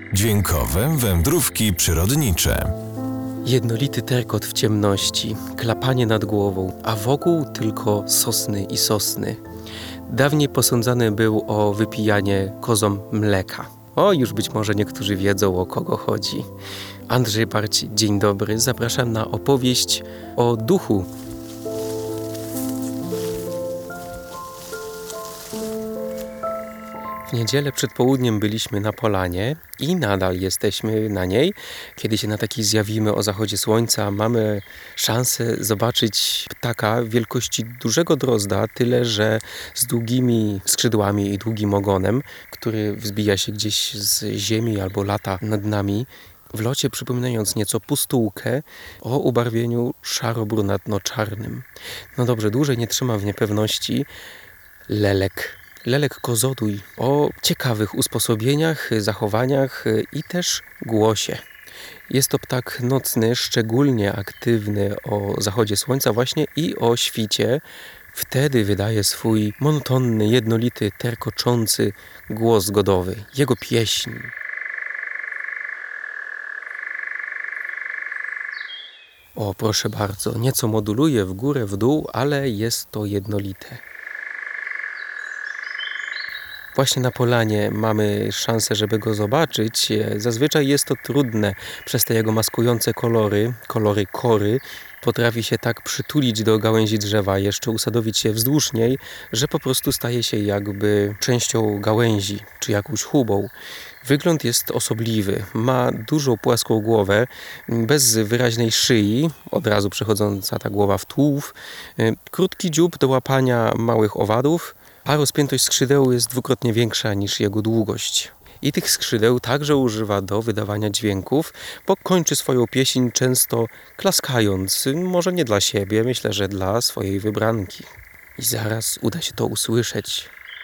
Dźwiękowe wędrówki przyrodnicze. Jednolity terkot w ciemności, klapanie nad głową, a wokół tylko sosny i sosny. Dawniej posądzany był o wypijanie kozom mleka. Już być może niektórzy wiedzą, o kogo chodzi. Andrzej Barć, dzień dobry. Zapraszam na opowieść o duchu. W niedzielę przed południem byliśmy na polanie i nadal jesteśmy na niej. Kiedy się na takiej zjawimy o zachodzie słońca, mamy szansę zobaczyć ptaka wielkości dużego drozda, tyle że z długimi skrzydłami i długim ogonem, który wzbija się gdzieś z ziemi albo lata nad nami, w locie przypominając nieco pustułkę o ubarwieniu szaro-brunatno-czarnym. No dobrze, dłużej nie trzymam w niepewności. Lelek kozodój o ciekawych usposobieniach, zachowaniach i też głosie. Jest to ptak nocny, szczególnie aktywny o zachodzie słońca właśnie i o świcie. Wtedy wydaje swój monotonny, jednolity, terkoczący głos godowy. Jego pieśń. Proszę bardzo, nieco moduluje w górę, w dół, ale jest to jednolite. Właśnie na polanie mamy szansę, żeby go zobaczyć. Zazwyczaj jest to trudne przez te jego maskujące kolory kory. Potrafi się tak przytulić do gałęzi drzewa, jeszcze usadowić się wzdłuż niej, że po prostu staje się jakby częścią gałęzi, czy jakąś chubą. Wygląd jest osobliwy. Ma dużą płaską głowę, bez wyraźnej szyi, od razu przechodząca ta głowa w tułów, krótki dziób do łapania małych owadów, a rozpiętość skrzydeł jest dwukrotnie większa niż jego długość. I tych skrzydeł także używa do wydawania dźwięków, bo kończy swoją pieśń często klaskając, może nie dla siebie, myślę, że dla swojej wybranki. I zaraz uda się to usłyszeć.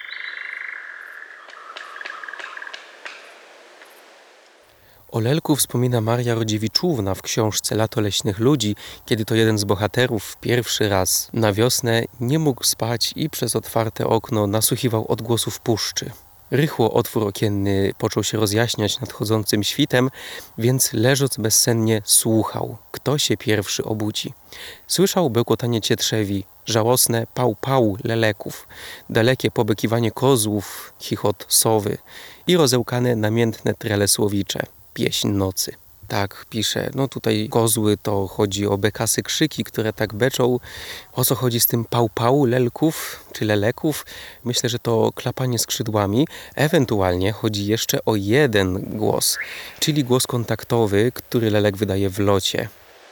O lelku wspomina Maria Rodziewiczówna w książce Lato leśnych ludzi, kiedy to jeden z bohaterów pierwszy raz na wiosnę nie mógł spać i przez otwarte okno nasłuchiwał odgłosów puszczy. Rychło otwór okienny począł się rozjaśniać nadchodzącym świtem, więc leżąc bezsennie słuchał, kto się pierwszy obudzi. Słyszał bełkotanie cietrzewi, żałosne pał leleków, dalekie pobykiwanie kozłów, chichot sowy i rozełkane namiętne trele słowicze. Pieśń nocy. Tak pisze. Tutaj kozły to chodzi o bekasy krzyki, które tak beczą. O co chodzi z tym pał lelków czy leleków? Myślę, że to klapanie skrzydłami. Ewentualnie chodzi jeszcze o jeden głos, czyli głos kontaktowy, który lelek wydaje w locie.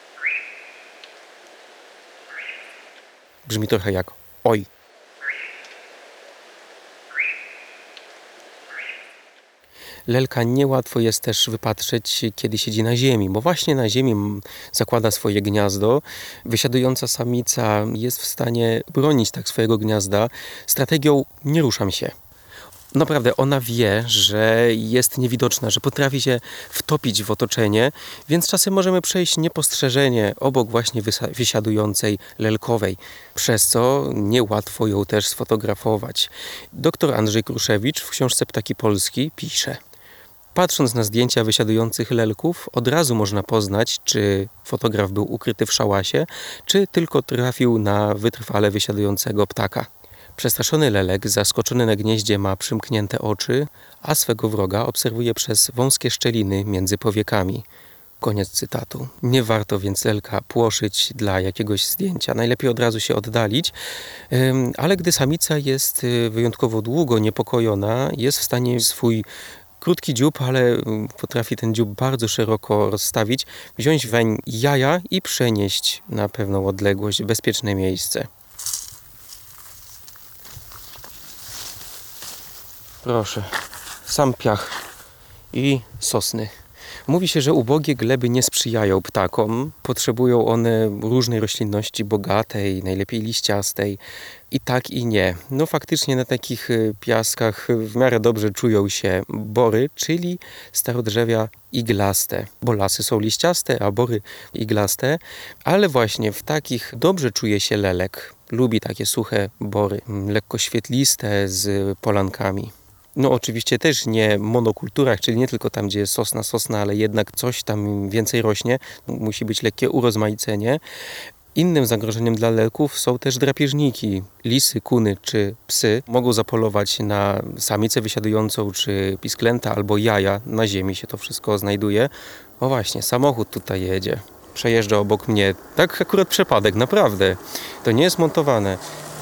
Brzmi trochę jak oj. Lelka niełatwo jest też wypatrzeć, kiedy siedzi na ziemi, bo właśnie na ziemi zakłada swoje gniazdo. Wysiadująca samica jest w stanie bronić tak swojego gniazda strategią nie ruszam się. Naprawdę ona wie, że jest niewidoczna, że potrafi się wtopić w otoczenie, więc czasem możemy przejść niepostrzeżenie obok właśnie wysiadującej lelkowej, przez co niełatwo ją też sfotografować. Dr Andrzej Kruszewicz w książce Ptaki Polski pisze: patrząc na zdjęcia wysiadujących lelków, od razu można poznać, czy fotograf był ukryty w szałasie, czy tylko trafił na wytrwale wysiadującego ptaka. Przestraszony lelek, zaskoczony na gnieździe, ma przymknięte oczy, a swego wroga obserwuje przez wąskie szczeliny między powiekami. Koniec cytatu. Nie warto więc lelka płoszyć dla jakiegoś zdjęcia. Najlepiej od razu się oddalić, ale gdy samica jest wyjątkowo długo niepokojona, jest w stanie swój krótki dziób, ale potrafi ten dziób bardzo szeroko rozstawić, wziąć weń jaja i przenieść na pewną odległość, w bezpieczne miejsce. Proszę, sam piach i sosny. Mówi się, że ubogie gleby nie sprzyjają ptakom. Potrzebują one różnej roślinności bogatej, najlepiej liściastej. I tak i nie. Faktycznie na takich piaskach w miarę dobrze czują się bory, czyli starodrzewia iglaste. Bo lasy są liściaste, a bory iglaste. Ale właśnie w takich dobrze czuje się lelek. Lubi takie suche bory, lekko świetliste z polankami. No oczywiście też nie monokulturach, czyli nie tylko tam, gdzie jest sosna, ale jednak coś tam więcej rośnie. Musi być lekkie urozmaicenie. Innym zagrożeniem dla lelków są też drapieżniki. Lisy, kuny czy psy mogą zapolować na samicę wysiadującą czy pisklęta albo jaja. Na ziemi się to wszystko znajduje. O właśnie, samochód tutaj jedzie. Przejeżdża obok mnie. Tak akurat przypadek, naprawdę. To nie jest montowane.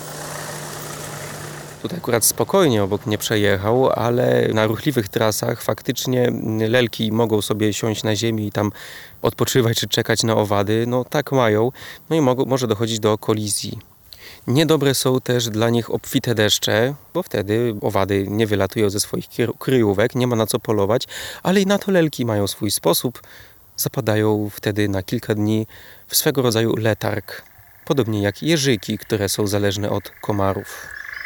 Tutaj akurat spokojnie obok mnie przejechał, ale na ruchliwych trasach faktycznie lelki mogą sobie siąść na ziemi i tam odpoczywać czy czekać na owady. No tak mają. No i może dochodzić do kolizji. Niedobre są też dla nich obfite deszcze, bo wtedy owady nie wylatują ze swoich kryjówek, nie ma na co polować, ale i na to lelki mają swój sposób. Zapadają wtedy na kilka dni w swego rodzaju letarg. Podobnie jak jeżyki, które są zależne od komarów.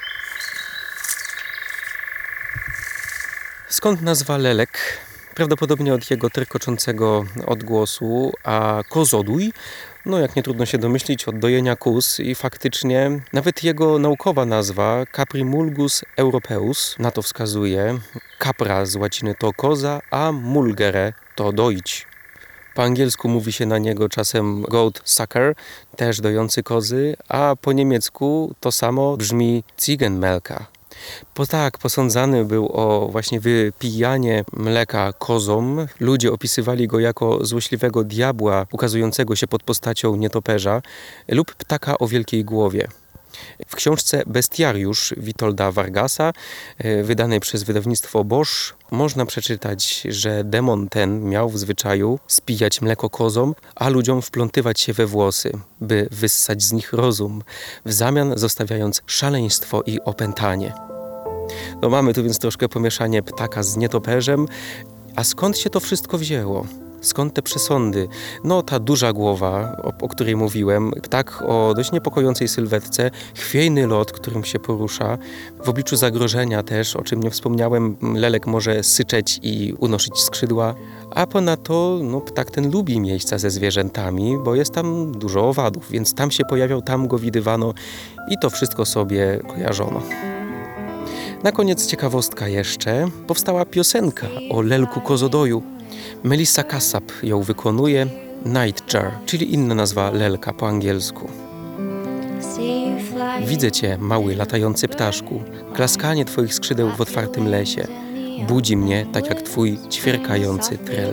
Skąd nazwa lelek? Prawdopodobnie od jego trykoczącego odgłosu, a kozodój, no jak nie trudno się domyślić, od dojenia kóz i faktycznie nawet jego naukowa nazwa Caprimulgus europaeus na to wskazuje. Capra z łaciny to koza, a mulgere to doić. Po angielsku mówi się na niego czasem goat sucker, też dojący kozy, a po niemiecku to samo brzmi Ziegenmelker. Posądzany był o właśnie wypijanie mleka kozom. Ludzie opisywali go jako złośliwego diabła ukazującego się pod postacią nietoperza lub ptaka o wielkiej głowie. W książce Bestiariusz Witolda Vargasa, wydanej przez wydawnictwo Bosch, można przeczytać, że demon ten miał w zwyczaju spijać mleko kozom, a ludziom wplątywać się we włosy, by wyssać z nich rozum, w zamian zostawiając szaleństwo i opętanie. No mamy tu więc troszkę pomieszanie ptaka z nietoperzem. A skąd się to wszystko wzięło? Skąd te przesądy? No ta duża głowa, o której mówiłem, ptak o dość niepokojącej sylwetce, chwiejny lot, którym się porusza. W obliczu zagrożenia też, o czym nie wspomniałem, lelek może syczeć i unoszyć skrzydła. A ponadto ptak ten lubi miejsca ze zwierzętami, bo jest tam dużo owadów, więc tam się pojawiał, tam go widywano i to wszystko sobie kojarzono. Na koniec ciekawostka jeszcze. Powstała piosenka o lelku kozodoju. Melissa Kassab ją wykonuje, Nightjar, czyli inna nazwa lelka po angielsku. Widzę cię, mały latający ptaszku, klaskanie twoich skrzydeł w otwartym lesie. Budzi mnie tak jak twój ćwierkający trel.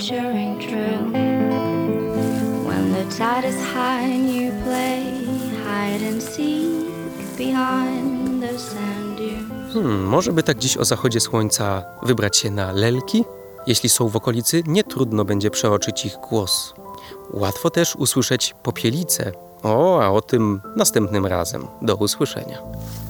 Może by tak dziś o zachodzie słońca wybrać się na lelki? Jeśli są w okolicy, nie trudno będzie przeoczyć ich głos. Łatwo też usłyszeć popielice. A o tym następnym razem. Do usłyszenia.